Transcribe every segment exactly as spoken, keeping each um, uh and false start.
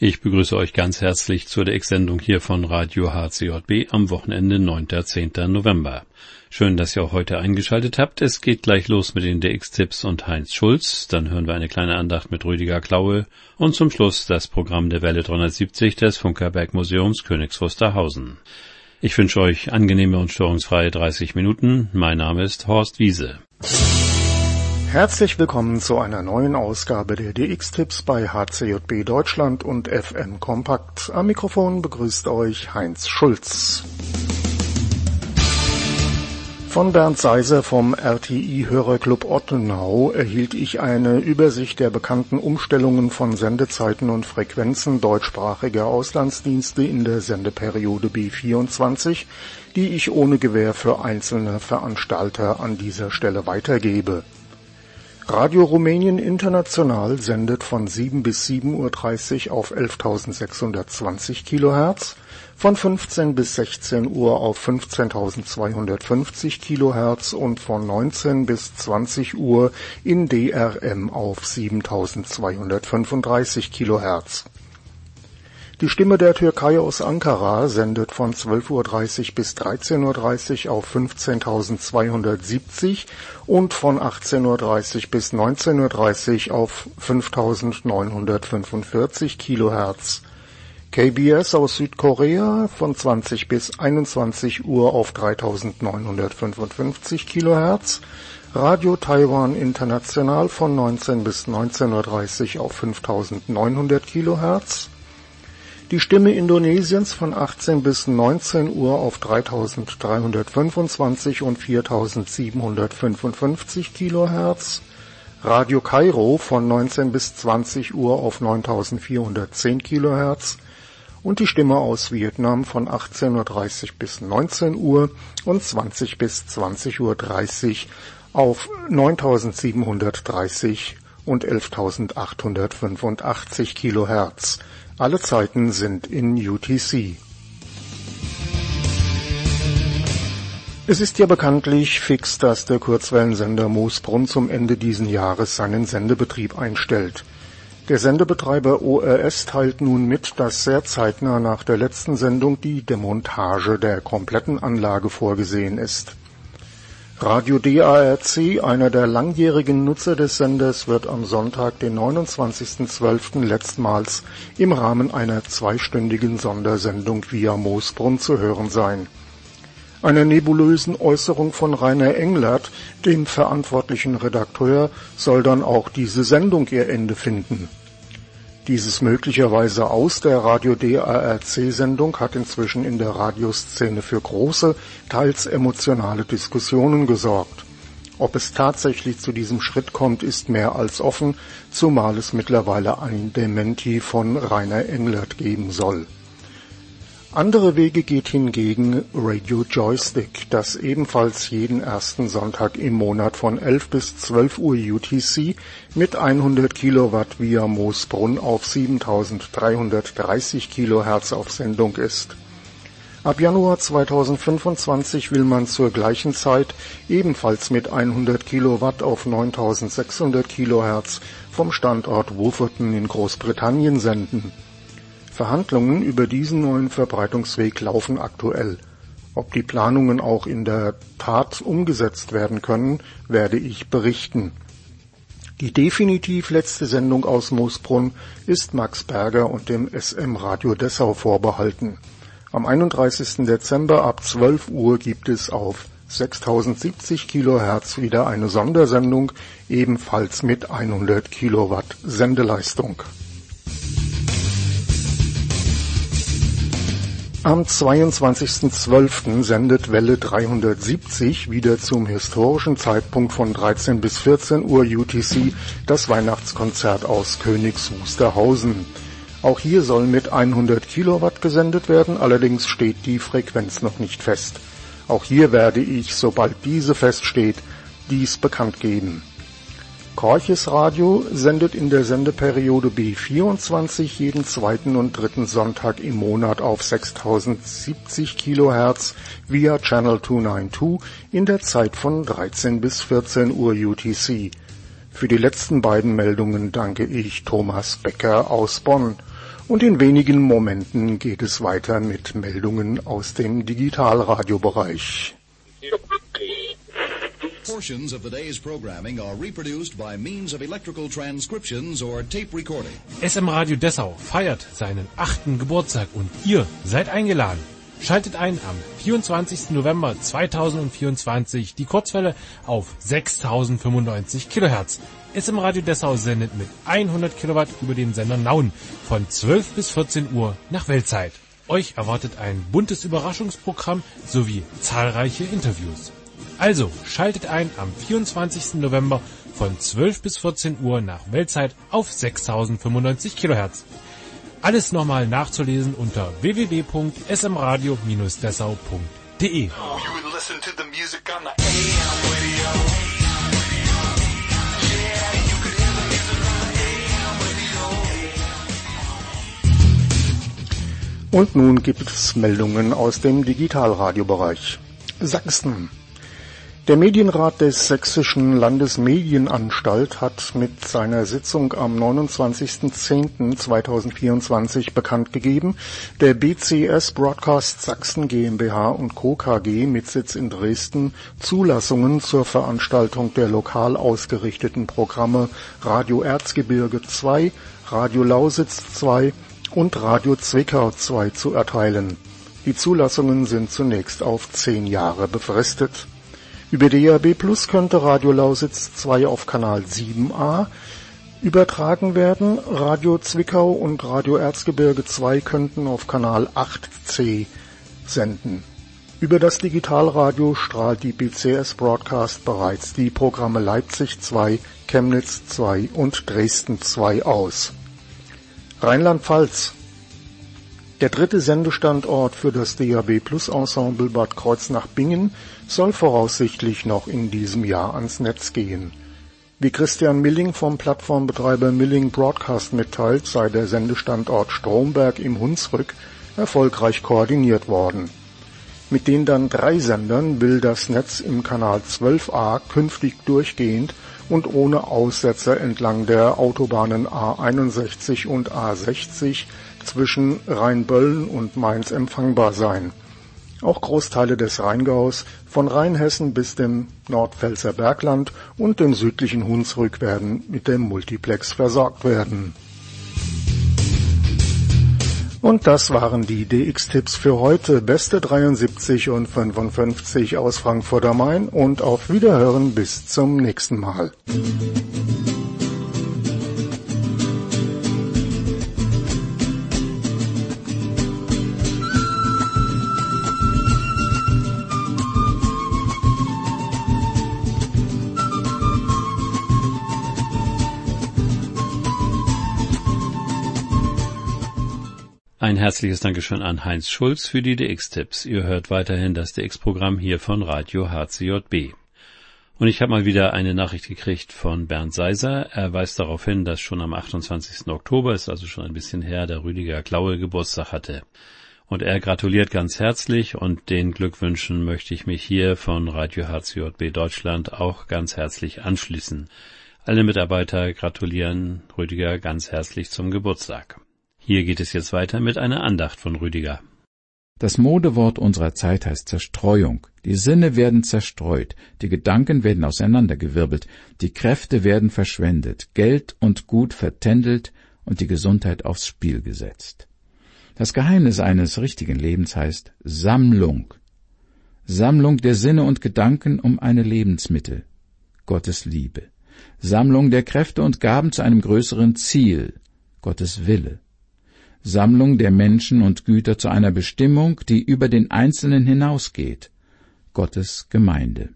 Ich begrüße euch ganz herzlich zu der X-Sendung hier von Radio H C J B am Wochenende neunten zehnten November. Schön, dass ihr auch heute eingeschaltet habt. Es geht gleich los mit den D X-Tipps und Heinz Schulz. Dann hören wir eine kleine Andacht mit Rüdiger Klaue. Und zum Schluss das Programm der Welle dreihundertsiebzig des Funkerberg-Museums Königs Wusterhausen. Ich wünsche euch angenehme und störungsfreie dreißig Minuten. Mein Name ist Horst Wiese. Herzlich willkommen zu einer neuen Ausgabe der D X-Tipps bei H C J B Deutschland und F M Kompakt. Am Mikrofon begrüßt euch Heinz Schulz. Von Bernd Seiser vom R T I-Hörerclub Ottenau erhielt ich eine Übersicht der bekannten Umstellungen von Sendezeiten und Frequenzen deutschsprachiger Auslandsdienste in der Sendeperiode B vierundzwanzig, die ich ohne Gewähr für einzelne Veranstalter an dieser Stelle weitergebe. Radio Rumänien International sendet von sieben bis sieben Uhr dreißig auf elftausendsechshundertzwanzig Kilohertz, von fünfzehn bis sechzehn Uhr auf fünfzehntausendzweihundertfünfzig Kilohertz und von neunzehn bis zwanzig Uhr in D R M auf siebentausendzweihundertfünfunddreißig Kilohertz. Die Stimme der Türkei aus Ankara sendet von zwölf Uhr dreißig bis dreizehn Uhr dreißig auf fünfzehntausendzweihundertsiebzig und von achtzehn Uhr dreißig bis neunzehn Uhr dreißig auf fünftausendneunhundertfünfundvierzig Kilohertz. K B S aus Südkorea von zwanzig bis einundzwanzig Uhr auf dreitausendneunhundertfünfundfünfzig Kilohertz. Radio Taiwan International von neunzehn bis neunzehn Uhr dreißig auf fünftausendneunhundert Kilohertz. Die Stimme Indonesiens von achtzehn bis neunzehn Uhr auf dreitausenddreihundertfünfundzwanzig und viertausendsiebenhundertfünfundfünfzig Kilohertz. Radio Kairo von neunzehn bis zwanzig Uhr auf neuntausendvierhundertzehn Kilohertz. Und die Stimme aus Vietnam von achtzehn Uhr dreißig bis neunzehn Uhr und zwanzig bis zwanzig Uhr dreißig auf neuntausendsiebenhundertdreißig und elftausendachthundertfünfundachtzig Kilohertz. Alle Zeiten sind in U T C. Es ist ja bekanntlich fix, dass der Kurzwellensender Moosbrunn zum Ende diesen Jahres seinen Sendebetrieb einstellt. Der Sendebetreiber O R S teilt nun mit, dass sehr zeitnah nach der letzten Sendung die Demontage der kompletten Anlage vorgesehen ist. Radio D A R C, einer der langjährigen Nutzer des Senders, wird am Sonntag, den neunundzwanzigsten zwölften letztmals im Rahmen einer zweistündigen Sondersendung via Moosbrunn zu hören sein. Einer nebulösen Äußerung von Rainer Englert, dem verantwortlichen Redakteur, soll dann auch diese Sendung ihr Ende finden. Dieses möglicherweise Aus der Radio D A R C-Sendung hat inzwischen in der Radioszene für große, teils emotionale Diskussionen gesorgt. Ob es tatsächlich zu diesem Schritt kommt, ist mehr als offen, zumal es mittlerweile ein Dementi von Rainer Englert geben soll. Andere Wege geht hingegen Radio Joystick, das ebenfalls jeden ersten Sonntag im Monat von elf bis zwölf Uhr U T C mit hundert Kilowatt via Moosbrunn auf siebentausenddreihundertdreißig Kilohertz auf Sendung ist. Ab Januar zweitausendfünfundzwanzig will man zur gleichen Zeit ebenfalls mit hundert Kilowatt auf neuntausendsechshundert Kilohertz vom Standort Wofferton in Großbritannien senden. Verhandlungen über diesen neuen Verbreitungsweg laufen aktuell. Ob die Planungen auch in der Tat umgesetzt werden können, werde ich berichten. Die definitiv letzte Sendung aus Moosbrunn ist Max Berger und dem S M Radio Dessau vorbehalten. Am einunddreißigsten Dezember ab zwölf Uhr gibt es auf sechstausendsiebzig Kilohertz wieder eine Sondersendung, ebenfalls mit hundert Kilowatt Sendeleistung. Am zweiundzwanzigsten zwölften sendet Welle dreihundertsiebzig wieder zum historischen Zeitpunkt von dreizehn bis vierzehn Uhr U T C das Weihnachtskonzert aus Königs Wusterhausen. Auch hier soll mit hundert Kilowatt gesendet werden, allerdings steht die Frequenz noch nicht fest. Auch hier werde ich, sobald diese feststeht, dies bekannt geben. Korches Radio sendet in der Sendeperiode B vierundzwanzig jeden zweiten und dritten Sonntag im Monat auf sechstausendsiebzig Kilohertz via Channel zweihunderzweiundneunzig in der Zeit von dreizehn bis vierzehn Uhr U T C. Für die letzten beiden Meldungen danke ich Thomas Becker aus Bonn. und in wenigen Momenten geht es weiter mit Meldungen aus dem Digitalradiobereich. Portions of the day's programming are reproduced by means of electrical transcriptions or tape recording. S M Radio Dessau feiert seinen achten Geburtstag und ihr seid eingeladen. Schaltet ein am vierundzwanzigsten November zweitausendvierundzwanzig die Kurzwelle auf sechstausendfünfundneunzig Kilohertz. S M Radio Dessau sendet mit hundert Kilowatt über den Sender Nauen von zwölf bis vierzehn Uhr nach Weltzeit. Euch erwartet ein buntes Überraschungsprogramm sowie zahlreiche Interviews. Also schaltet ein am vierundzwanzigsten November von zwölf bis vierzehn Uhr nach Weltzeit auf sechstausendfünfundneunzig Kilohertz. Alles nochmal nachzulesen unter w w w punkt s m radio dash dessau punkt d e. Und nun gibt es Meldungen aus dem Digitalradiobereich. Sachsen. Der Medienrat des Sächsischen Landesmedienanstalt hat mit seiner Sitzung am neunundzwanzigsten zehnten zweitausendvierundzwanzig bekannt gegeben, der B C S Broadcast Sachsen GmbH und Co. K G mit Sitz in Dresden Zulassungen zur Veranstaltung der lokal ausgerichteten Programme Radio Erzgebirge zwei, Radio Lausitz zwei und Radio Zwickau zwei zu erteilen. Die Zulassungen sind zunächst auf zehn Jahre befristet. Über D A B Plus könnte Radio Lausitz zwei auf Kanal sieben a übertragen werden, Radio Zwickau und Radio Erzgebirge zwei könnten auf Kanal acht c senden. Über das Digitalradio strahlt die B C S Broadcast bereits die Programme Leipzig zwei, Chemnitz zwei und Dresden zwei aus. Rheinland-Pfalz. Der dritte Sendestandort für das D A B Plus Ensemble Bad Kreuznach-Bingen soll voraussichtlich noch in diesem Jahr ans Netz gehen. Wie Christian Milling vom Plattformbetreiber Milling Broadcast mitteilt, sei der Sendestandort Stromberg im Hunsrück erfolgreich koordiniert worden. Mit den dann drei Sendern will das Netz im Kanal zwölf a künftig durchgehend und ohne Aussetzer entlang der Autobahnen A einundsechzig und A sechzig zwischen Rheinböllen und Mainz empfangbar sein. Auch Großteile des Rheingaus, von Rheinhessen bis dem Nordpfälzer Bergland und dem südlichen Hunsrück werden mit dem Multiplex versorgt werden. Und das waren die D X-Tipps für heute. Beste dreiundsiebzig und fünfundfünfzig aus Frankfurt am Main und auf Wiederhören bis zum nächsten Mal. Ein herzliches Dankeschön an Heinz Schulz für die D X-Tipps. Ihr hört weiterhin das D X-Programm hier von Radio H C J B. Und ich habe mal wieder eine Nachricht gekriegt von Bernd Seiser. Er weist darauf hin, dass schon am achtundzwanzigsten Oktober, ist also schon ein bisschen her, der Rüdiger Klaue Geburtstag hatte. Und er gratuliert ganz herzlich und den Glückwünschen möchte ich mich hier von Radio H C J B Deutschland auch ganz herzlich anschließen. Alle Mitarbeiter gratulieren Rüdiger ganz herzlich zum Geburtstag. Hier geht es jetzt weiter mit einer Andacht von Rüdiger. Das Modewort unserer Zeit heißt Zerstreuung. Die Sinne werden zerstreut, die Gedanken werden auseinandergewirbelt, die Kräfte werden verschwendet, Geld und Gut vertändelt und die Gesundheit aufs Spiel gesetzt. Das Geheimnis eines richtigen Lebens heißt Sammlung. Sammlung der Sinne und Gedanken um eine Lebensmittel, Gottes Liebe. Sammlung der Kräfte und Gaben zu einem größeren Ziel, Gottes Wille. Sammlung der Menschen und Güter zu einer Bestimmung, die über den Einzelnen hinausgeht, Gottes Gemeinde.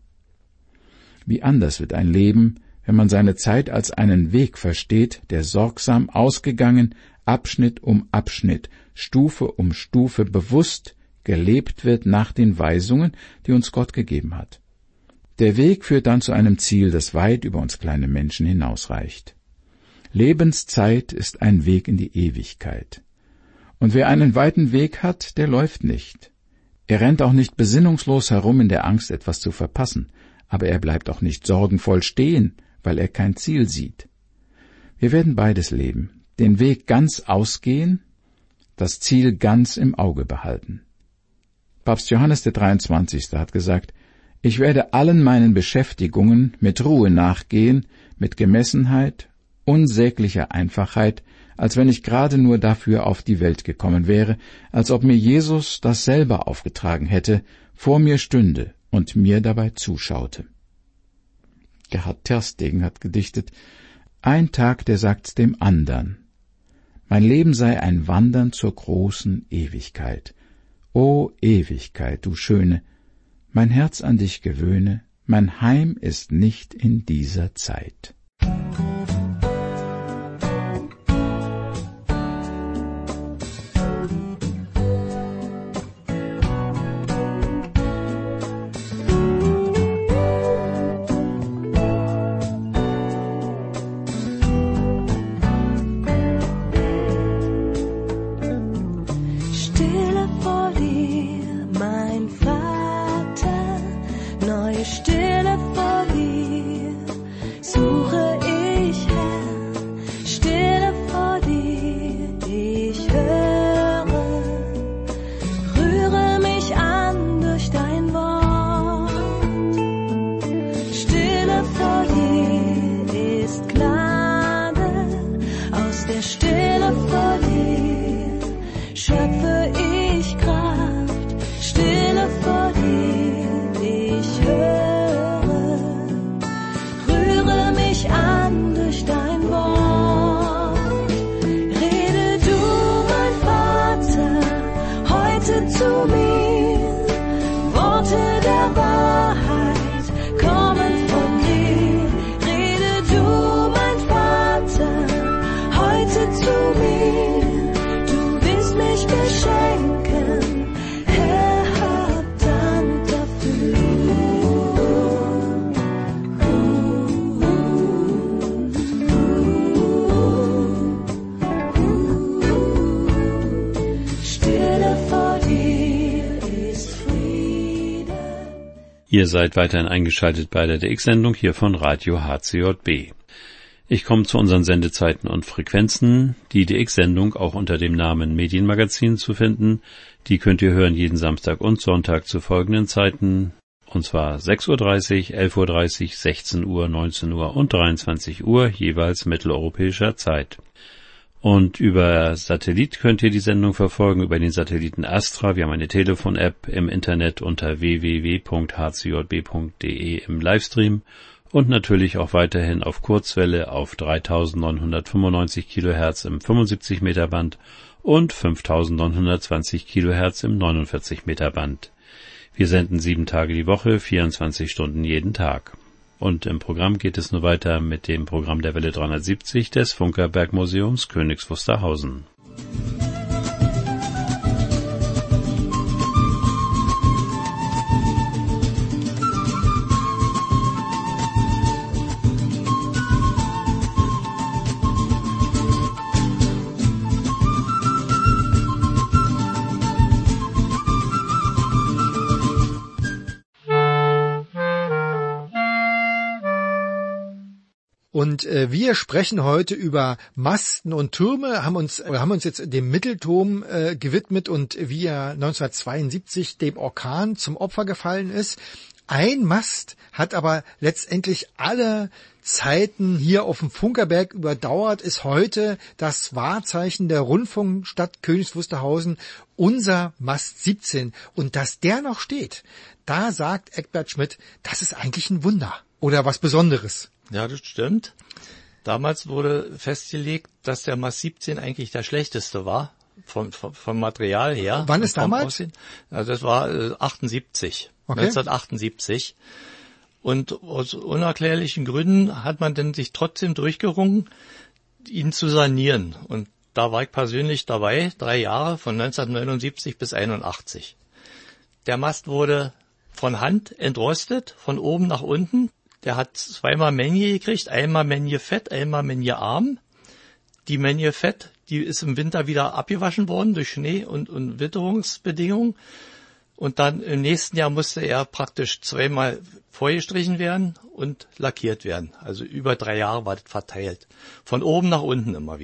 Wie anders wird ein Leben, wenn man seine Zeit als einen Weg versteht, der sorgsam ausgegangen, Abschnitt um Abschnitt, Stufe um Stufe bewusst gelebt wird nach den Weisungen, die uns Gott gegeben hat. Der Weg führt dann zu einem Ziel, das weit über uns kleine Menschen hinausreicht. Lebenszeit ist ein Weg in die Ewigkeit. Und wer einen weiten Weg hat, der läuft nicht. Er rennt auch nicht besinnungslos herum in der Angst, etwas zu verpassen, aber er bleibt auch nicht sorgenvoll stehen, weil er kein Ziel sieht. Wir werden beides leben, den Weg ganz ausgehen das Ziel ganz im Auge behalten. Papst Johannes der dreiundzwanzigste hat gesagt, ich werde allen meinen Beschäftigungen mit Ruhe nachgehen, mit Gemessenheit, unsäglicher Einfachheit, als wenn ich gerade nur dafür auf die Welt gekommen wäre, als ob mir Jesus das selber aufgetragen hätte, vor mir stünde und mir dabei zuschaute. Gerhard Terstegen hat gedichtet, ein Tag, der sagt's dem andern. Mein Leben sei ein Wandern zur großen Ewigkeit. O Ewigkeit, du Schöne, mein Herz an dich gewöhne, mein Heim ist nicht in dieser Zeit. Ihr seid weiterhin eingeschaltet bei der D X-Sendung hier von Radio H C J B. Ich komme zu unseren Sendezeiten und Frequenzen. Die D X-Sendung auch unter dem Namen Medienmagazin zu finden. Die könnt ihr hören jeden Samstag und Sonntag zu folgenden Zeiten. Und zwar sechs Uhr dreißig, elf Uhr dreißig, sechzehn Uhr, neunzehn Uhr und dreiundzwanzig Uhr, jeweils mitteleuropäischer Zeit. Und über Satellit könnt ihr die Sendung verfolgen, über den Satelliten Astra. Wir haben eine Telefon-App im Internet unter w w w punkt h c j b punkt d e im Livestream und natürlich auch weiterhin auf Kurzwelle auf dreitausendneunhundertfünfundneunzig Kilohertz im fünfundsiebzig Meter Band und fünftausendneunhundertzwanzig Kilohertz im neunundvierzig Meter Band. Wir senden sieben Tage die Woche, vierundzwanzig Stunden jeden Tag. Und im Programm geht es nur weiter mit dem Programm der Welle dreihundertsiebzig des Funkerberg-Museums Königs Wusterhausen. Und äh, wir sprechen heute über Masten und Türme, haben uns oder haben uns jetzt dem Mittelturm äh, gewidmet und wie er neunzehnhundertzweiundsiebzig dem Orkan zum Opfer gefallen ist. Ein Mast hat aber letztendlich alle Zeiten hier auf dem Funkerberg überdauert, ist heute das Wahrzeichen der Rundfunkstadt Königs Wusterhausen, unser Mast siebzehn. Und dass der noch steht, da sagt Eckbert Schmidt, das ist eigentlich ein Wunder oder was Besonderes. Ja, das stimmt. Damals wurde festgelegt, dass der Mast siebzehn eigentlich der schlechteste war, vom, vom, vom Material her. Wann ist damals? Also das war äh, achtundsiebzig, okay. neunzehnhundertachtundsiebzig. Und aus unerklärlichen Gründen hat man dann sich trotzdem durchgerungen, ihn zu sanieren. Und da war ich persönlich dabei, drei Jahre, von neunzehnhundertneunundsiebzig bis einundachtzig. Der Mast wurde von Hand entrostet, von oben nach unten. Der hat zweimal Menie gekriegt, einmal Menie Fett, einmal Menie Arm. Die Menie Fett, die ist im Winter wieder abgewaschen worden durch Schnee und, und Witterungsbedingungen. Und dann im nächsten Jahr musste er praktisch zweimal vorgestrichen werden und lackiert werden. Also über drei Jahre war das verteilt. Von oben nach unten immer wieder.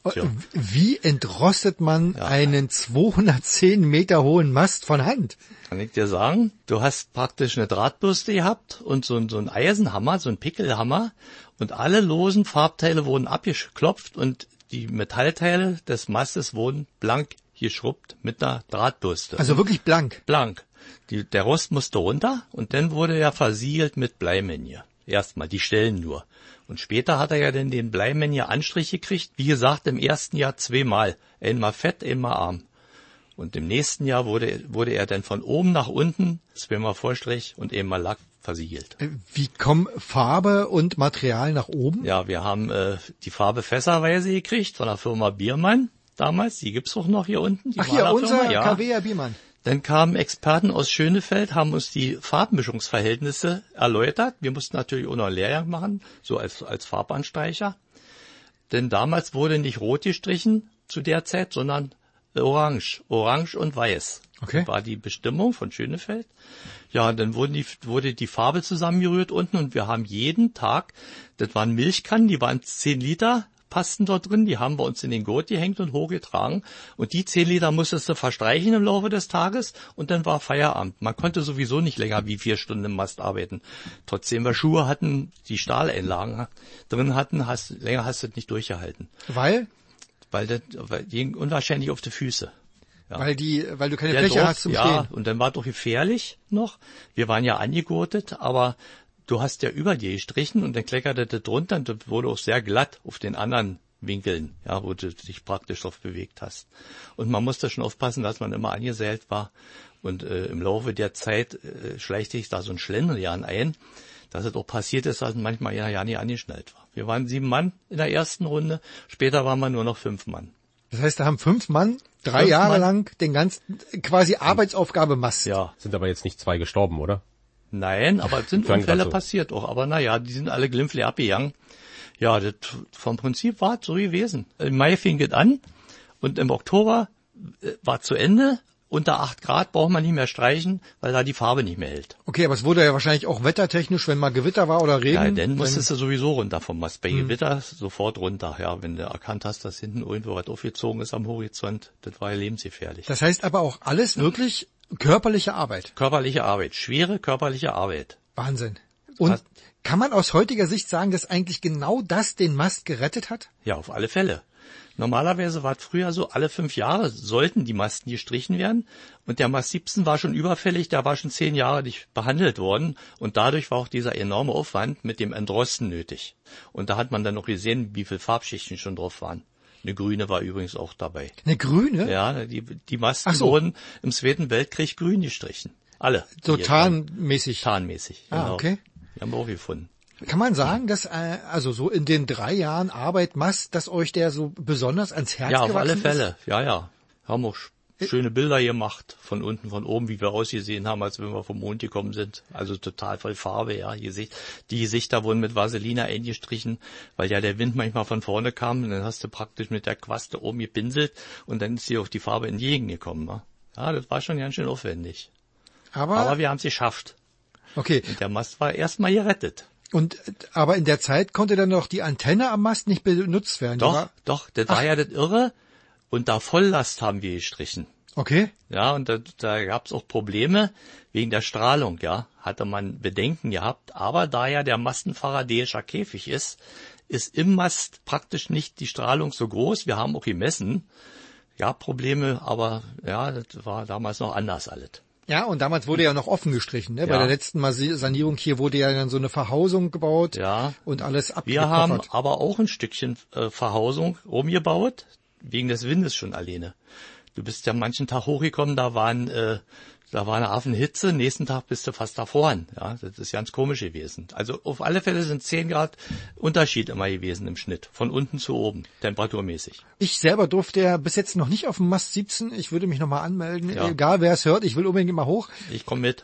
Tja. Wie entrostet man ja. einen zweihundertzehn Meter hohen Mast von Hand? Kann ich dir sagen, du hast praktisch eine Drahtbürste gehabt und so, so einen Eisenhammer, so einen Pickelhammer und alle losen Farbteile wurden abgeklopft und die Metallteile des Mastes wurden blank geschrubbt mit einer Drahtbürste. Also wirklich blank? Blank. Die, der Rost musste runter und dann wurde er versiegelt mit Bleimänje. Erstmal, die Stellen nur. Und später hat er ja dann den Bleimänje Anstrich gekriegt. Wie gesagt, im ersten Jahr zweimal. Einmal fett, einmal arm. Und im nächsten Jahr wurde, wurde er dann von oben nach unten, zweimal Vorstrich und einmal Lack versiegelt. Wie kommen Farbe und Material nach oben? Ja, wir haben äh, die Farbe fässerweise gekriegt von der Firma Biermann damals. Die gibt's auch noch hier unten. Die Ach hier, unser ja. K W Biermann. Dann kamen Experten aus Schönefeld, haben uns die Farbmischungsverhältnisse erläutert. Wir mussten natürlich auch noch einen Lehrgang machen, so als, als Farbanstreicher. Denn damals wurde nicht rot gestrichen zu der Zeit, sondern orange. Orange und weiß. Okay. Das war die Bestimmung von Schönefeld. Ja, dann wurden die, wurde die Farbe zusammengerührt unten und wir haben jeden Tag, das waren Milchkannen, die waren zehn Liter, passten dort drin, die haben wir uns in den Gurt gehängt und hochgetragen. Und die zehn Liter musstest du verstreichen im Laufe des Tages und dann war Feierabend. Man konnte sowieso nicht länger wie vier Stunden im Mast arbeiten. Trotzdem wir Schuhe hatten, die Stahleinlagen drin hatten, hast, länger hast du das nicht durchgehalten. Weil? Weil das, weil, ging unwahrscheinlich auf die Füße. Ja. Weil die, weil du keine Der Fläche Druck, hast zum ja, Stehen. Und dann war doch gefährlich noch. Wir waren ja angegurtet, aber du hast ja über dir gestrichen und dann kleckerte das drunter und das wurde auch sehr glatt auf den anderen Winkeln, ja, wo du dich praktisch drauf bewegt hast. Und man musste schon aufpassen, dass man immer angesält war. Und äh, im Laufe der Zeit äh, schleicht sich da so ein Schlendrian ein, dass es auch passiert ist, dass manchmal ja, ja nicht angeschnallt war. Wir waren sieben Mann in der ersten Runde, später waren wir nur noch fünf Mann. Das heißt, da haben fünf Mann drei fünf Jahre Mann. lang den ganzen, quasi Arbeitsaufgabe Mast. Ja. Sind aber jetzt nicht zwei gestorben, oder? Nein, aber es sind Klang Unfälle grad so. passiert auch. Aber naja, die sind alle glimpflich abgegangen. Ja, das vom Prinzip war es so gewesen. Im Mai fing es an und im Oktober äh, war zu Ende. Unter acht Grad braucht man nicht mehr streichen, weil da die Farbe nicht mehr hält. Okay, aber es wurde ja wahrscheinlich auch wettertechnisch, wenn mal Gewitter war oder Regen. Ja, dann musstest du sowieso runter vom Mast. Bei Gewitter sofort runter. Ja, wenn du erkannt hast, dass hinten irgendwo was aufgezogen ist am Horizont, das war ja lebensgefährlich. Das heißt aber auch alles wirklich körperliche Arbeit. Körperliche Arbeit, schwere körperliche Arbeit. Wahnsinn. Und Hast- kann man aus heutiger Sicht sagen, dass eigentlich genau das den Mast gerettet hat? Ja, auf alle Fälle. Normalerweise war es früher so, alle fünf Jahre sollten die Masten gestrichen werden. Und der Mast siebzehn war schon überfällig, der war schon zehn Jahre nicht behandelt worden. Und dadurch war auch dieser enorme Aufwand mit dem Entrosten nötig. Und da hat man dann noch gesehen, wie viele Farbschichten schon drauf waren. Eine grüne war übrigens auch dabei. Eine grüne? Ja, die, die Masten Ach so. wurden im Zweiten Weltkrieg grün gestrichen. Alle. So Die- tarnmäßig. Tarnmäßig. Ah, genau. okay. Die haben wir auch gefunden. Kann man sagen, dass äh, also so in den drei Jahren Arbeit Mast, dass euch der so besonders ans Herz Ja, auf gewachsen alle ist? Fälle. Ja, ja. Haben auch sch- schöne Bilder gemacht, von unten, von oben, wie wir ausgesehen haben, als wenn wir vom Mond gekommen sind. Also total voll Farbe, ja. Gesicht. Die Gesichter wurden mit Vaseline eingestrichen, weil ja der Wind manchmal von vorne kam. Und dann hast du praktisch mit der Quaste oben gepinselt und dann ist dir auch die Farbe entgegengekommen. Ja, ja, das war schon ganz schön aufwendig. Aber, Aber wir haben es geschafft. okay. Und der Mast war erstmal gerettet. Und aber in der Zeit konnte dann noch die Antenne am Mast nicht benutzt werden. Die Doch, war- doch, das war ja das Irre. Und da Volllast haben wir gestrichen. Okay. Ja, und da, da gab es auch Probleme wegen der Strahlung, ja. Hatte man Bedenken gehabt. Aber da ja der Mast ein faradäischer Käfig ist, ist im Mast praktisch nicht die Strahlung so groß. Wir haben auch gemessen. Ja, Probleme, aber ja, das war damals noch anders alles. Ja, und damals wurde ja noch offen gestrichen. Ne? Bei Ja. der letzten Mal Sanierung hier wurde ja dann so eine Verhausung gebaut Ja. und alles Wir abgekoffert. haben aber auch ein Stückchen äh, Verhausung umgebaut, wegen des Windes schon alleine. Du bist ja manchen Tag hochgekommen, da waren, äh, da war eine Affenhitze, nächsten Tag bist du fast davor. Ja, das ist ganz komisch gewesen. Also auf alle Fälle sind zehn Grad Unterschied immer gewesen im Schnitt, von unten zu oben, temperaturmäßig. Ich selber durfte ja bis jetzt noch nicht auf dem Mast siebzehn. Ich würde mich nochmal anmelden. Ja. Egal wer es hört, ich will unbedingt mal hoch. Ich komme mit.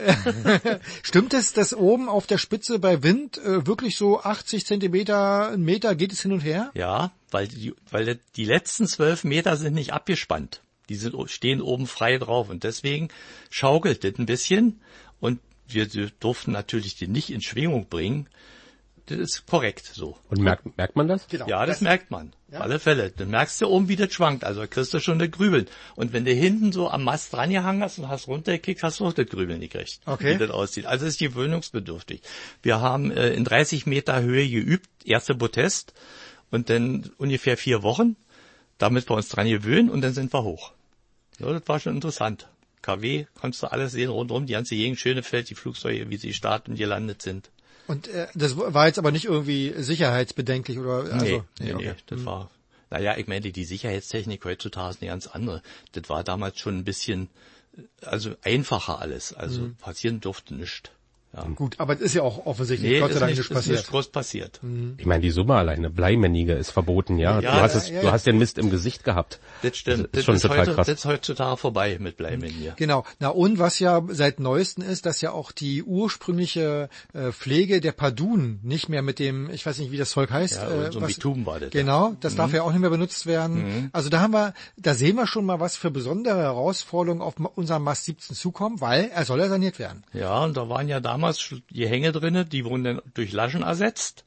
Stimmt es, dass oben auf der Spitze bei Wind äh, wirklich so achtzig Zentimeter, ein Meter geht es hin und her? Ja, weil die, weil die letzten zwölf Meter sind nicht abgespannt. Die sind, stehen oben frei drauf und deswegen schaukelt das ein bisschen und wir durften natürlich die nicht in Schwingung bringen. Das ist korrekt so. Und merkt, merkt man das? Genau. Ja, das merkt man. Ja. Auf alle Fälle. Dann merkst du oben, wie das schwankt. Also kriegst du schon das Grübeln. Und wenn du hinten so am Mast dran gehangen hast und hast runtergekickt, hast du auch das Grübeln gekriegt. Okay. Wie das aussieht. Also es ist gewöhnungsbedürftig. Wir haben äh, in dreißig Meter Höhe geübt, erste Protest, und dann ungefähr vier Wochen, damit wir uns dran gewöhnen, und dann sind wir hoch. Ja, das war schon interessant. K W, konntest du alles sehen rundherum, die ganze Gegend, Schönefeld, die Flugzeuge, wie sie starten und gelandet sind. Und äh, das war jetzt aber nicht irgendwie sicherheitsbedenklich oder? Also, nee, nee, okay. nee, das war, naja, ich meine, die Sicherheitstechnik heutzutage ist eine ganz andere. Das war damals schon ein bisschen, also einfacher alles. Also mhm. passieren durfte nichts. Ja. Gut, aber es ist ja auch offensichtlich nee, Gott sei Dank nicht, nicht passiert. Ist nicht groß passiert. Mhm. Ich meine, die Summe alleine, Bleimänniger ist verboten, ja. ja du hast es, ja, ja. du hast den Mist im Gesicht gehabt. Das stimmt. Das ist schon das total heute, krass. Das ist heutzutage vorbei mit Bleimänniger. Genau. Na und was ja seit neuesten ist, dass ja auch die ursprüngliche äh, Pflege der Padun nicht mehr mit dem, ich weiß nicht, wie das Zeug heißt. Ja, äh, so ein was, Bitum war das. Genau, das mhm. darf ja auch nicht mehr benutzt werden. Mhm. Also da haben wir, da sehen wir schon mal, was für besondere Herausforderungen auf unseren Mast siebzehn zukommen, weil er soll ja saniert werden. Ja, und da waren ja damals die Hänge drinne, die wurden dann durch Laschen ersetzt.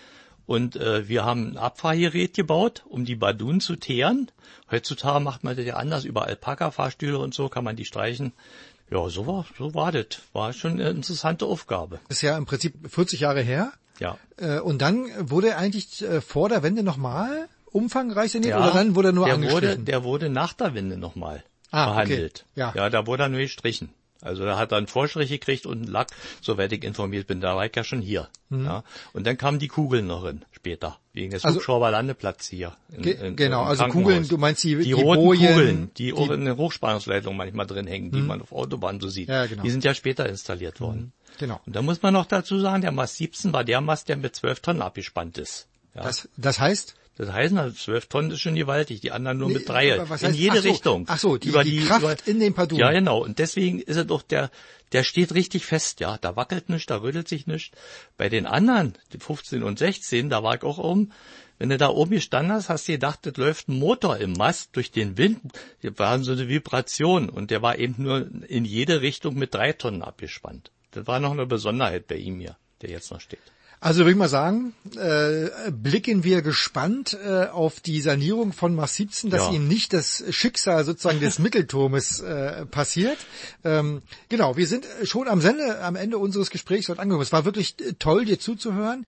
Und äh, wir haben ein Abfahrgerät gebaut, um die Padun zu teeren. Heutzutage macht man das ja anders, über Alpaka-Fahrstühle und so kann man die streichen. Ja, so war, so war das. War schon eine interessante Aufgabe. Das ist ja im Prinzip vierzig Jahre her. Ja. Äh, und dann wurde eigentlich äh, vor der Wende nochmal umfangreich saniert, ja, oder dann wurde er nur der angestrichen? Wurde, der wurde nach der Wende nochmal ah, behandelt. Okay. Ja. ja, da wurde er nur gestrichen. Also da hat er einen Vorstrich gekriegt und einen Lack, soweit ich informiert bin. Da war ich ja schon hier. Mhm. Ja. Und dann kamen die Kugeln noch hin, später. Wegen des also, Hubschrauberlandeplatz hier. In, ge in, genau, also Kugeln, du meinst die, die, die roten Bojen, Kugeln, die, die auch in den Hochspannungsleitungen manchmal drin hängen, die mhm. man auf Autobahnen so sieht. Ja, genau. Die sind ja später installiert worden. Mhm. Genau. Und da muss man noch dazu sagen, der Mast siebzehn war der Mast, der mit zwölf Tonnen abgespannt ist. Ja. Das, das heißt? Das heißt, also zwölf Tonnen ist schon gewaltig, die anderen nur nee, mit drei. Was in heißt, jede ach so, Richtung. Ach so, die, über die, die Kraft über, in den Padun. Ja, genau. Und deswegen ist er doch der, der steht richtig fest, ja. Da wackelt nichts, da rüttelt sich nichts. Bei den anderen, die fünfzehn und sechzehn, da war ich auch oben. Wenn du da oben gestanden hast, hast du gedacht, das läuft ein Motor im Mast durch den Wind. Das war so eine Vibration. Und der war eben nur in jede Richtung mit drei Tonnen abgespannt. Das war noch eine Besonderheit bei ihm hier, der jetzt noch steht. Also würde ich mal sagen, äh, blicken wir gespannt äh, auf die Sanierung von Mast siebzehn, dass ja. ihm nicht das Schicksal sozusagen des Mittelturmes äh, passiert. Ähm, genau, wir sind schon am, Sende, am Ende unseres Gesprächs dort angekommen. Es war wirklich toll, dir zuzuhören.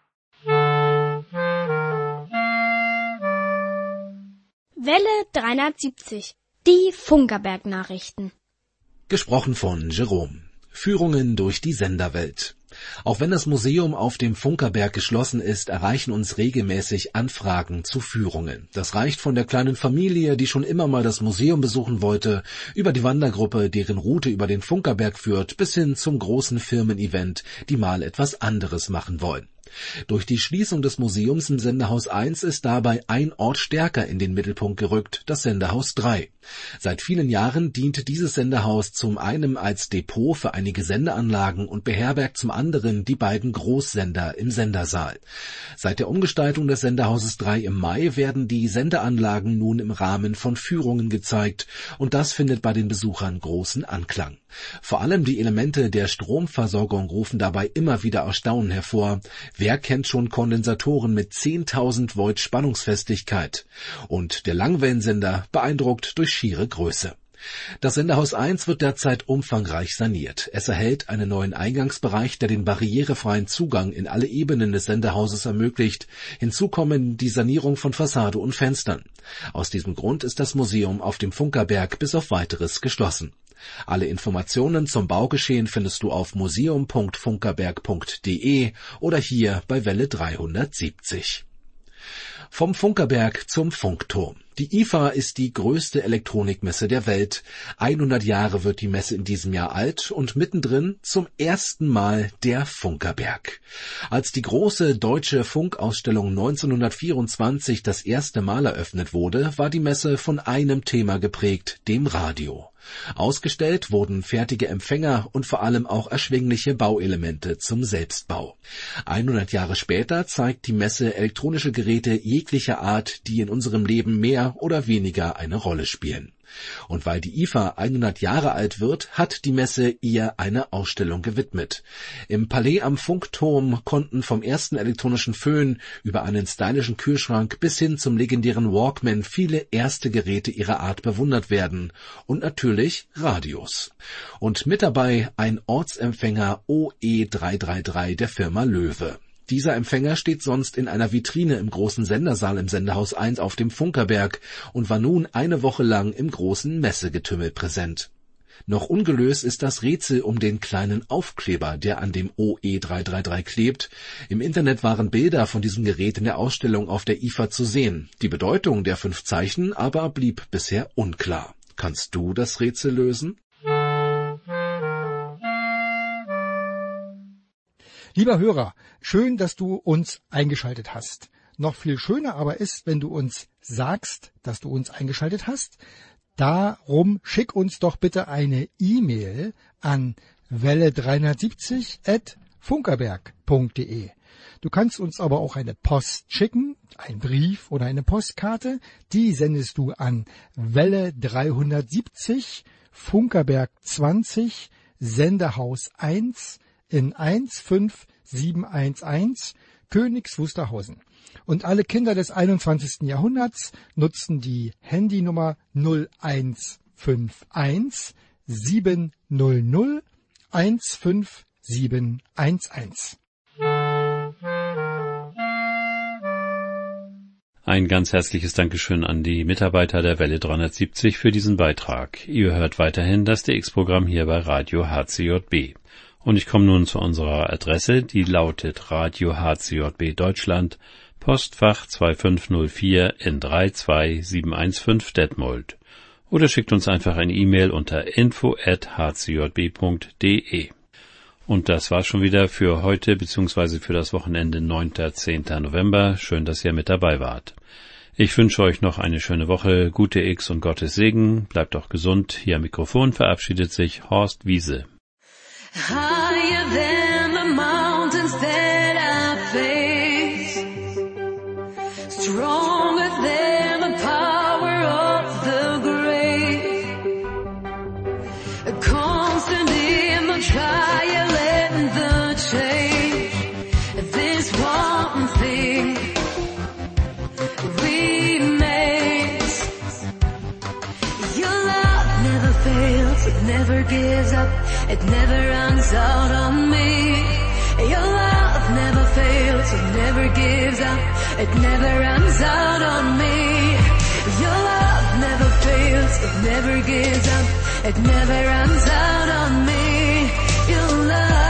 Welle dreihundertsiebzig, die Funkerberg-Nachrichten. Gesprochen von Jerome. Führungen durch die Senderwelt. Auch wenn das Museum auf dem Funkerberg geschlossen ist, erreichen uns regelmäßig Anfragen zu Führungen. Das reicht von der kleinen Familie, die schon immer mal das Museum besuchen wollte, über die Wandergruppe, deren Route über den Funkerberg führt, bis hin zum großen Firmen-Event, die mal etwas anderes machen wollen. Durch die Schließung des Museums im Sendehaus eins ist dabei ein Ort stärker in den Mittelpunkt gerückt, das Sendehaus drei. Seit vielen Jahren dient dieses Sendehaus zum einen als Depot für einige Sendeanlagen und beherbergt zum anderen die beiden Großsender im Sendersaal. Seit der Umgestaltung des Sendehauses drei im Mai werden die Sendeanlagen nun im Rahmen von Führungen gezeigt, und das findet bei den Besuchern großen Anklang. Vor allem die Elemente der Stromversorgung rufen dabei immer wieder Erstaunen hervor. Wer kennt schon Kondensatoren mit zehntausend Volt Spannungsfestigkeit? Und der Langwellensender beeindruckt durch schiere Größe. Das Sendehaus eins wird derzeit umfangreich saniert. Es erhält einen neuen Eingangsbereich, der den barrierefreien Zugang in alle Ebenen des Sendehauses ermöglicht. Hinzu kommen die Sanierung von Fassade und Fenstern. Aus diesem Grund ist das Museum auf dem Funkerberg bis auf Weiteres geschlossen. Alle Informationen zum Baugeschehen findest du auf museum punkt funkerberg punkt de oder hier bei Welle dreihundertsiebzig. Vom Funkerberg zum Funkturm. Die I F A ist die größte Elektronikmesse der Welt. hundert Jahre wird die Messe in diesem Jahr alt und mittendrin zum ersten Mal der Funkerberg. Als die große deutsche Funkausstellung neunzehnhundertvierundzwanzig das erste Mal eröffnet wurde, war die Messe von einem Thema geprägt, dem Radio. Ausgestellt wurden fertige Empfänger und vor allem auch erschwingliche Bauelemente zum Selbstbau. hundert Jahre später zeigt die Messe elektronische Geräte jeglicher Art, die in unserem Leben mehr oder weniger eine Rolle spielen. Und weil die I F A hundert Jahre alt wird, hat die Messe ihr eine Ausstellung gewidmet. Im Palais am Funkturm konnten vom ersten elektronischen Föhn über einen stylischen Kühlschrank bis hin zum legendären Walkman viele erste Geräte ihrer Art bewundert werden. Und natürlich Radios. Und mit dabei ein Ortsempfänger O E drei drei drei der Firma Löwe. Dieser Empfänger steht sonst in einer Vitrine im großen Sendersaal im Sendehaus eins auf dem Funkerberg und war nun eine Woche lang im großen Messegetümmel präsent. Noch ungelöst ist das Rätsel um den kleinen Aufkleber, der an dem O E drei drei drei klebt. Im Internet waren Bilder von diesem Gerät in der Ausstellung auf der I F A zu sehen. Die Bedeutung der fünf Zeichen aber blieb bisher unklar. Kannst du das Rätsel lösen? Lieber Hörer, schön, dass du uns eingeschaltet hast. Noch viel schöner aber ist, wenn du uns sagst, dass du uns eingeschaltet hast. Darum schick uns doch bitte eine E-Mail an welle dreihundertsiebzig at funkerberg punkt de. Du kannst uns aber auch eine Post schicken, einen Brief oder eine Postkarte. Die sendest du an Welle dreihundertsiebzig, Funkerberg zwanzig, Sendehaus eins in eins fünf sieben eins eins, Königs Wusterhausen. Und alle Kinder des einundzwanzigsten Jahrhunderts nutzen die Handynummer null eins fünf eins sieben null null eins fünf sieben eins eins. Ein ganz herzliches Dankeschön an die Mitarbeiter der Welle dreihundertsiebzig für diesen Beitrag. Ihr hört weiterhin das D X-Programm hier bei Radio H C J B. Und ich komme nun zu unserer Adresse, die lautet Radio H C J B Deutschland, Postfach zwei fünf null vier N drei zwei sieben eins fünf Detmold. Oder schickt uns einfach eine E-Mail unter info at h c j b punkt de. Und das war schon wieder für heute bzw. für das Wochenende neunter zehnter November. Schön, dass ihr mit dabei wart. Ich wünsche euch noch eine schöne Woche, gute X und Gottes Segen. Bleibt auch gesund. Hier am Mikrofon verabschiedet sich Horst Wiese. Higher than the mountains that I face, stronger than the power of the grave, a constant in the trial and the change. This one thing remains: your love never fails, it never gives up. It never runs out on me. Your love never fails, it never gives up. It never runs out on me. Your love never fails, it never gives up. It never runs out on me. Your love